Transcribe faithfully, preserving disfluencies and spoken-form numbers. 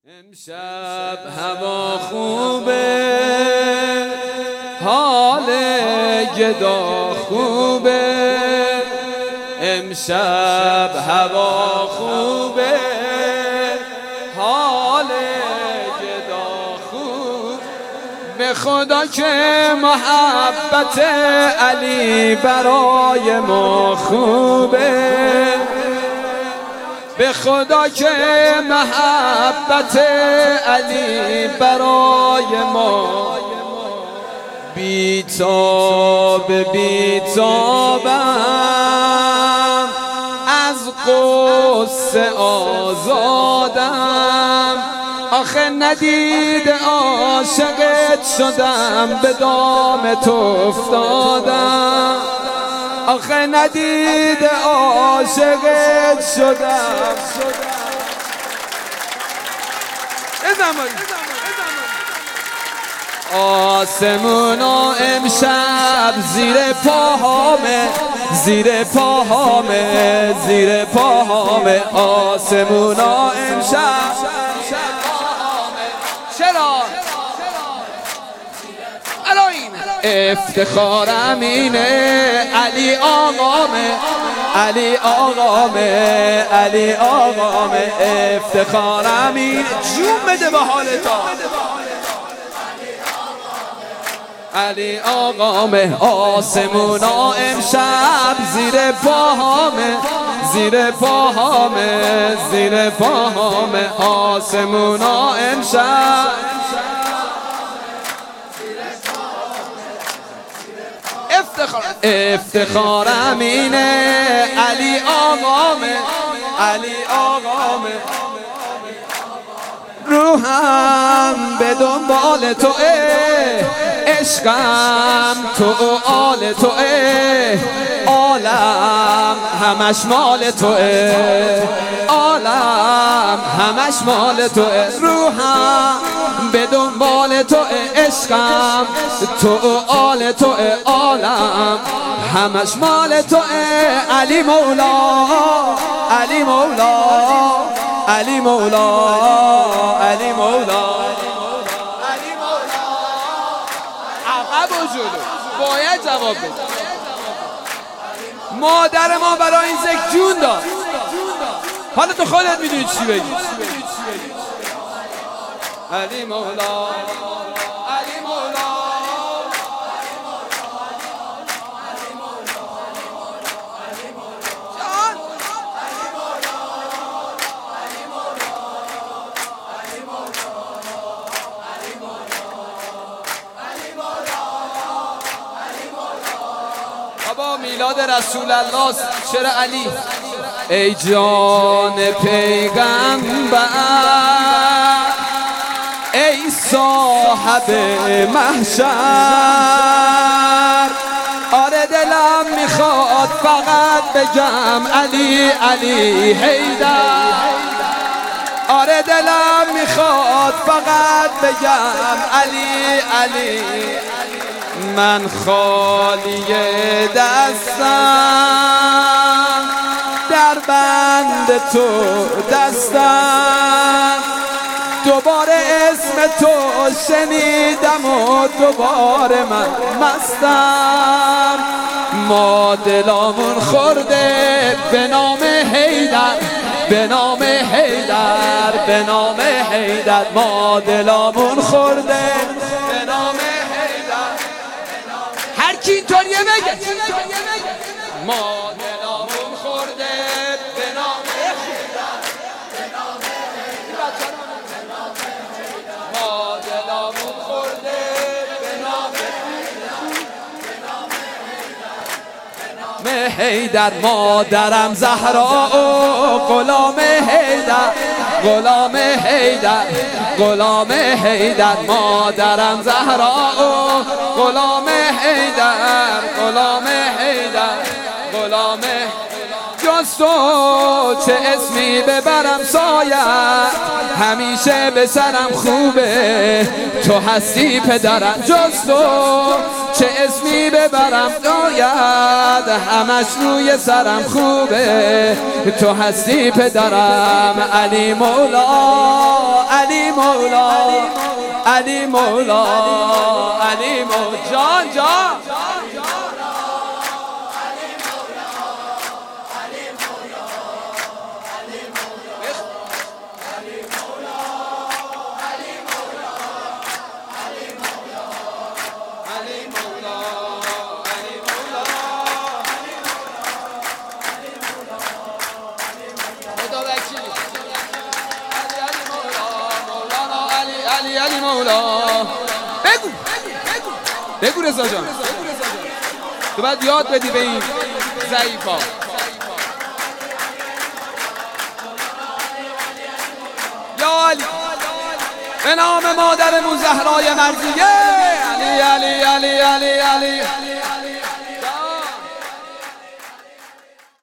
امشب هوا خوبه، حال گدا خوبه. امشب هوا خوبه، حال گدا خوب. به خدا که محبت علی برای ما خوبه، به خدا که محبت علی برای ما. بیتاب بیتابم، از غصه آزادم. آخه ندید عاشقت شدم، به دام تو افتادم. آخه ندید عاشقت شدم. آسمونا امشب زیر پاهامه، زیر پاهامه، زیر پاهامه. آسمونا امشب چرا؟ افتخارم اینه، علی آقامه، علی آقامه، علی آقامه. افتخارم اینه، جون بده به حالتا. علی آقامه. آسمونا امشب زیر پاهامه، زیر پاهامه، زیر پاهامه. آسمونا امشب افتخارم اینه، علی آقامه، علی آقامه. روحم به دنبال توئه، عشقم تو آل توئه. عالم همش مال توئه، عالم همش مال توئه. روحم به دنبال توئه، عشقم تو آل توئه. عالم همش مال توئه. علی مولا، علی مولا، علی مولا، علی مولا. عقب و جلو باید جواب بده. مادر ما برای این ذکر جون داد. حالا تو خودت میدونی چی بگی. علی مولا، علی مولا. بابا میلاد رسول الله، چرا علی؟ ای جان پیغمبر، ای صاحب محشر. آره دلم میخواد فقط بگم علی، علی حیدر. آره دلم میخواد فقط بگم علی، علی. من خالی دستم، در بند تو دستم. دوباره اسم تو شنیدم و دوباره من مستم. ما دلامون خورده به نام حیدر، به نام حیدر، به نام حیدر. ما دلامون خورده به نام حیدر. هر کی اینطوریه بگه. ما دلامون خورده به نام حیدر، به نام حیدر. ما دلامون خورده به نام حیدر، به نام حیدر. مادرم زهرا و غلام حیدر، غلام حیدر، غلام حیدر. مادرم زهرا و غلام حیدر، غلام حیدر، غلام. جز تو چه اسمی ببرم سایه، همیشه به سرم خوبه تو هستی پدرم. جز تو چه چه اسمی ببرم داید، همش روی سرم خوبه، تو هستی پدرم علی مولا، علی مولا، علی مولا، علی مولا. جان جان علی علی مولا. بگو بگو رضا جان، تو باید یاد بدی به این ضعیفا. یا علی به نام مادرمون زهرای مرضیه. علی علی علی علی علی